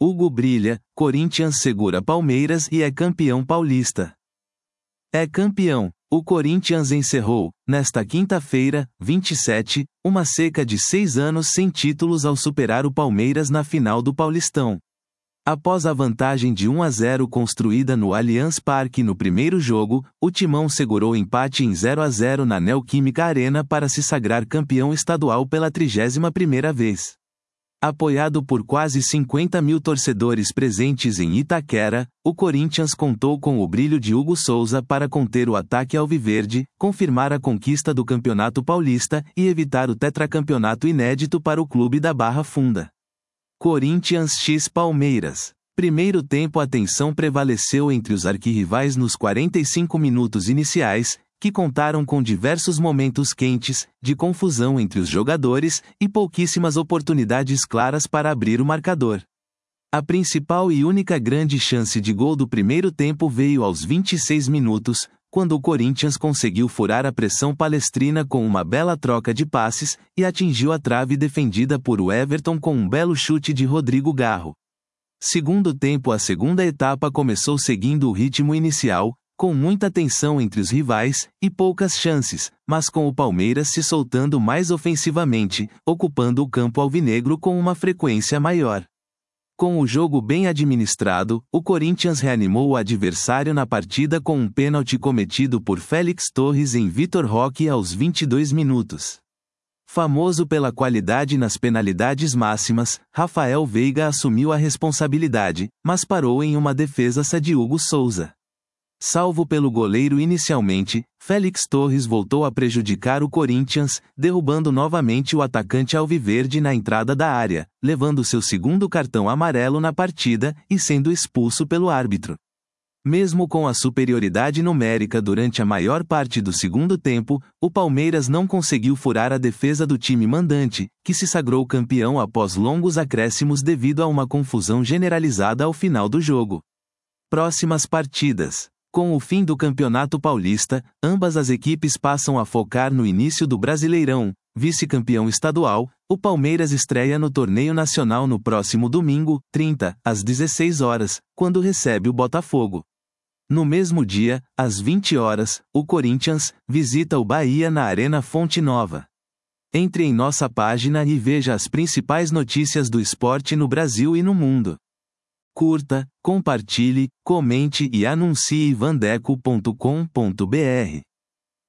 Hugo brilha, Corinthians segura Palmeiras e é campeão paulista. É campeão. O Corinthians encerrou, nesta quinta-feira, 27, uma seca de 6 anos sem títulos ao superar o Palmeiras na final do Paulistão. Após a vantagem de 1-0 construída no Allianz Parque no primeiro jogo, o Timão segurou empate em 0-0 na Neoquímica Arena para se sagrar campeão estadual pela 31ª vez. Apoiado por quase 50 mil torcedores presentes em Itaquera, o Corinthians contou com o brilho de Hugo Souza para conter o ataque alviverde, confirmar a conquista do Campeonato Paulista e evitar o tetracampeonato inédito para o clube da Barra Funda. Corinthians x Palmeiras. Primeiro tempo. A tensão prevaleceu entre os arquirrivais nos 45 minutos iniciais, que contaram com diversos momentos quentes, de confusão entre os jogadores, e pouquíssimas oportunidades claras para abrir o marcador. A principal e única grande chance de gol do primeiro tempo veio aos 26 minutos, quando o Corinthians conseguiu furar a pressão palestrina com uma bela troca de passes, e atingiu a trave defendida por Everton com um belo chute de Rodrigo Garro. Segundo tempo. A segunda etapa começou seguindo o ritmo inicial, com muita tensão entre os rivais, e poucas chances, mas com o Palmeiras se soltando mais ofensivamente, ocupando o campo alvinegro com uma frequência maior. Com o jogo bem administrado, o Corinthians reanimou o adversário na partida com um pênalti cometido por Félix Torres em Vitor Roque aos 22 minutos. Famoso pela qualidade nas penalidades máximas, Rafael Veiga assumiu a responsabilidade, mas parou em uma defesa de Hugo Souza. Salvo pelo goleiro inicialmente, Félix Torres voltou a prejudicar o Corinthians, derrubando novamente o atacante alviverde na entrada da área, levando seu segundo cartão amarelo na partida, e sendo expulso pelo árbitro. Mesmo com a superioridade numérica durante a maior parte do segundo tempo, o Palmeiras não conseguiu furar a defesa do time mandante, que se sagrou campeão após longos acréscimos devido a uma confusão generalizada ao final do jogo. Próximas partidas. Com o fim do Campeonato Paulista, ambas as equipes passam a focar no início do Brasileirão. Vice-campeão estadual, o Palmeiras estreia no torneio nacional no próximo domingo, 30, às 16 horas, quando recebe o Botafogo. No mesmo dia, às 20 horas, o Corinthians visita o Bahia na Arena Fonte Nova. Entre em nossa página e veja as principais notícias do esporte no Brasil e no mundo. Curta, compartilhe, comente e anuncie vandeco.com.br.